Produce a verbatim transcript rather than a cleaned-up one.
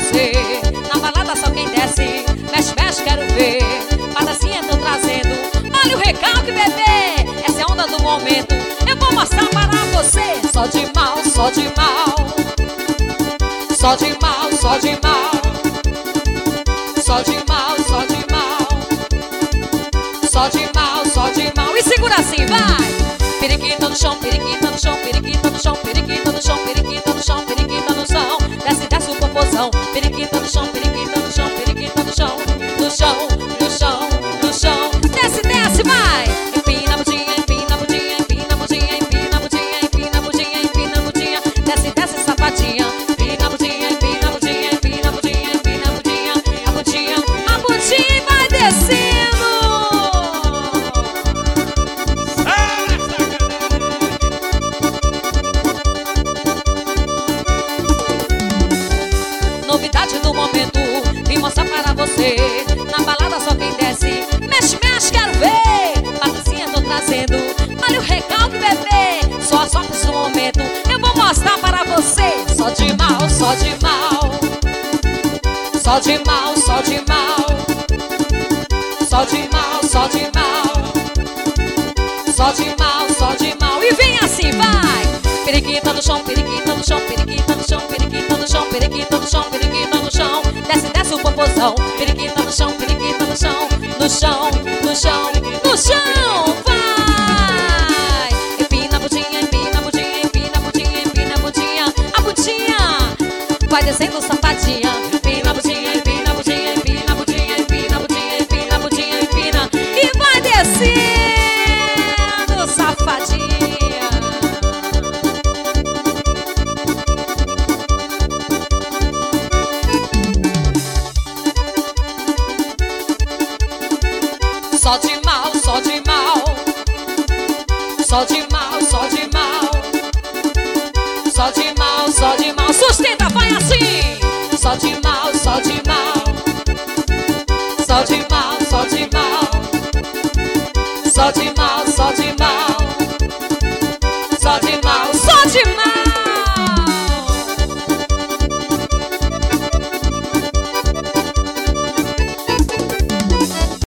você. Na balada só quem desce, mexe, mexe, quero ver. Patricinha, tô trazendo, olha o recalque, bebê. Essa é a onda do momento, eu vou mostrar para você. Só de mal, só de mal. Só de mal, só de mal. Só de mal, só de mal. Só de mal, só de mal. E segura assim, vai! Periquita no chão, periquita no chão, periquita no chão, periquita no chão, periquita no chão, periquita no chão. Desce, desce o popozão. Periquita no chão, periquita no chão, periquita no chão. No chão, no chão, no chão. Desce, desce, vai! Empina a budinha, empina a budinha, empina a budinha, empina a budinha, empina a budinha, empina a budinha. Desce, desce, safadinha. Empina a budinha, empina a budinha, empina a budinha, empina a budinha. A budinha, a budinha vai descendo. Novidade do momento, vim mostrar para você. Na balada só quem desce, mexe, mexe, quero ver. Patricinha, tô trazendo, olha o recalque, bebê. Só as sortes do momento, eu vou mostrar para você. Só de mal, só de mal. Só de mal, só de mal. Só de mal, só de mal. Só de mal, só de mal. E vem assim, vai! Periquita no chão, periquita no chão, periquita no chão, periquita no chão, periquita no chão, periquita no chão. Desce, desce o popozão. Periquita no chão, periquita no chão. No chão, no chão, no chão, vai! Empina a budinha, empina a budinha, empina a budinha, empina a budinha. A budinha vai descendo safadinha. Empina a budinha, empina a budinha, empina a budinha, empina a budinha, empina a budinha, empina. E vai descendo safadinha. Só de mal, só de mal. Só de mal, só de mal. Só de mal, só de mal. Sustenta, vai assim. Só de mal, só de mal. Só de mal, só de mal. Só de mal, só de